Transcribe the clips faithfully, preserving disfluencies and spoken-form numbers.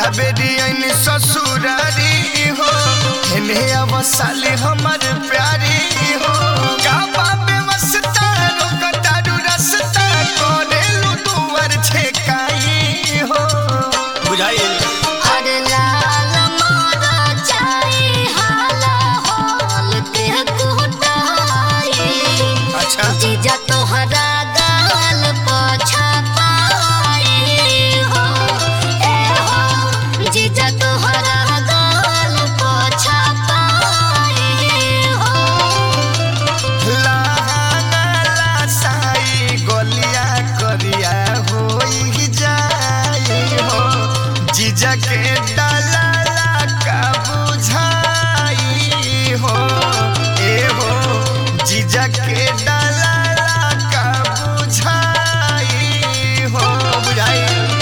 पहिला बेरी आईनी ससुरारी हो हेने अवसाली हमर प्यारी हो का बाबे मस्ता रोकतारू रस्ता कोरेलू दुआर छेकाई हो बुझाई अरे लाल मोरा चाई हाला होल के कुटाई अच्छा जीजा तोहरा गाल पोछा पाई हो ए हो जीजा तोहरा गाल पोछा पाई हो लाला साई गोलिया करिया होई जाई हो जीजा के डाला का बुझाई हो ए हो जीजा के डाला का बुझाई हो बुझाई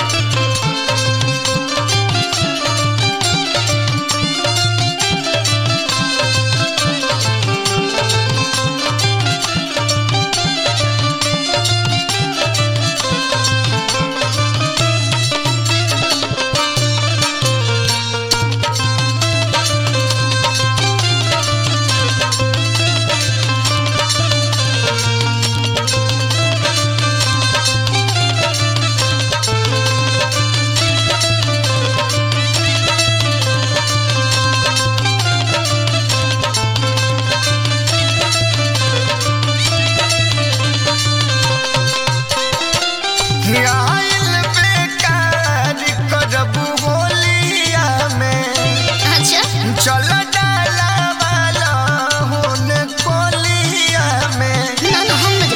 आइल बेकार करबू होलिया में अच्छा चल डाला वाला होन कोलिया में ना ना हम न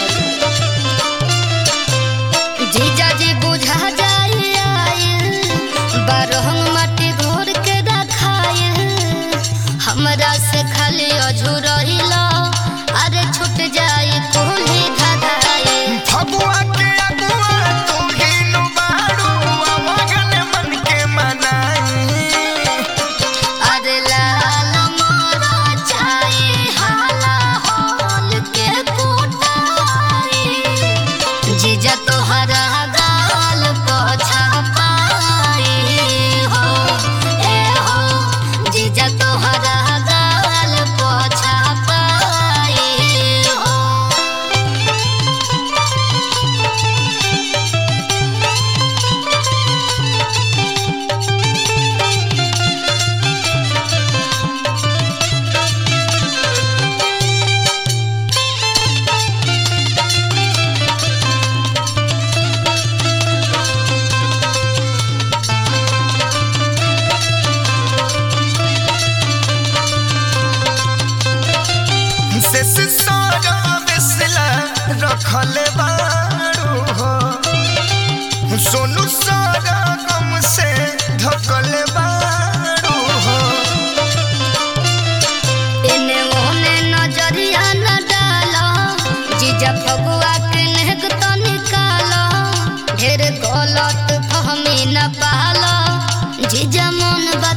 जाए जीजा जी बुझा जाए आए बारहम माटी घोर के रखाए हमरा से खाली अझुरहिला अरे छूट जाए कोली धधाए फगुआ के अगुआ तू ही नु बाड़ू मगन मन के मनाई अरे लाल मोरा चाई हाला होल के कुटाई जीजा तोहरा गाल पोछा पाई हो ए हो जीजा तोहरा गाल पोछा पाई हो से सिसोरा बिसला रखल बाड़ू हो सोनू सारा गम से ढकल बाड़ू हो इने ओने नजरिया न डालो जीजा फगुआ के नेग तो निकालो ढेर गलत फहमी न पालो जीजा मन बता